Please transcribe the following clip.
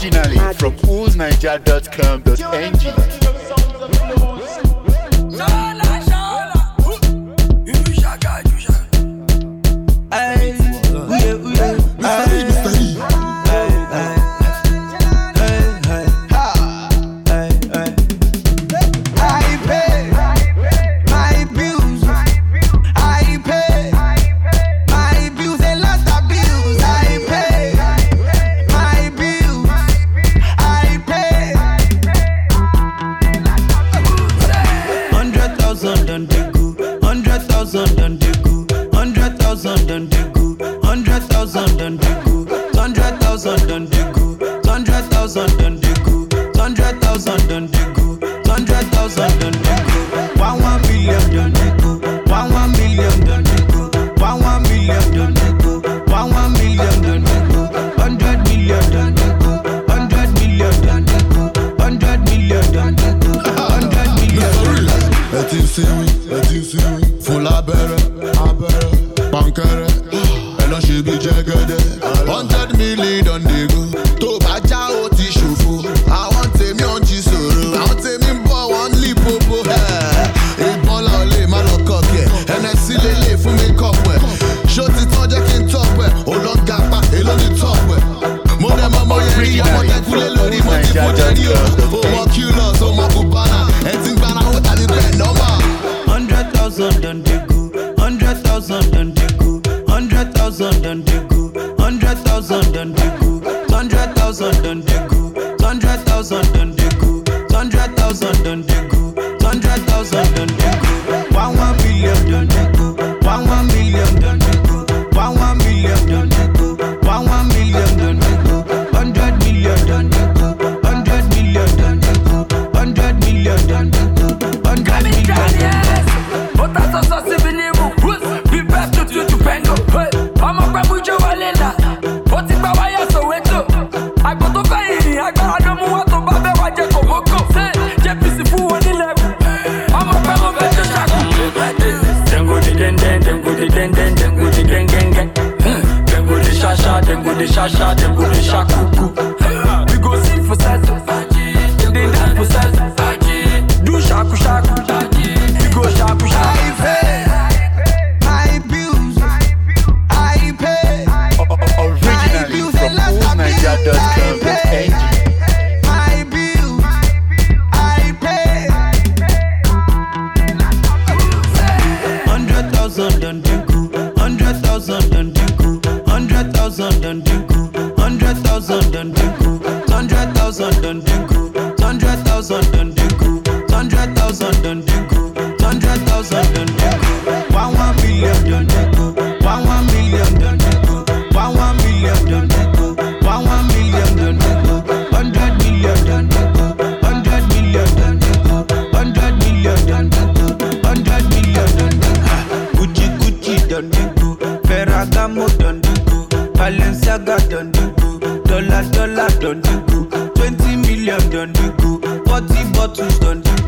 Originally from oolsniger.com.ng. Full abere, bankere, elo she be jegede. 100 million on the go. To baja o ti shofo. I want temi on jisoro. I want temi mbo one lipopo. Ebola ole ma lo koke. NSC lele fún mi kopwe. Show ti ton je kin topwe. Ologa pa elo ni topwe. Mo dem mo yeri mo te kule lori mo ti po jeri o. O mo kilos o mo kubana. Entin gbana o ta ni pe normal. 100,000 on the go, 100,000 on the go, 100,000 on the go, 100,000 on the go, 100,000 on the go, 100,000 on the go, 100,000 on the go, 100,000 on the go, 1 million on the go, 1 million on the go, 1 million on the go, 1 million on the go, 100 million on the go, 100 million on the go, 100 million on the go, 100 million on the go. Shasha, them go the shakuku. We go sing for salsa, then dance for salsa. Do shaku shaku, we go shaku shaku. I pay my bills, I pay. Originally from oolsniger.com.ng. My bills, I pay. 100,000 on the go, 100,000 on the go, 100,000 on the go, 100,000 on the go, 100,000 on the go, 100,000 on the go, 100,000 on the go, 100,000 on the go, 1 million on the go, 1 million on the go, 1 million on the go, 1 million on the go, 100 million on the go, 100 million on the go, 100 million on the go, 100 million on the go. Gucci Gucci on the go, Ferragamo on the go, Balenciaga on the go, dollar on the go, 20 million on the go, 40 bottles on the go.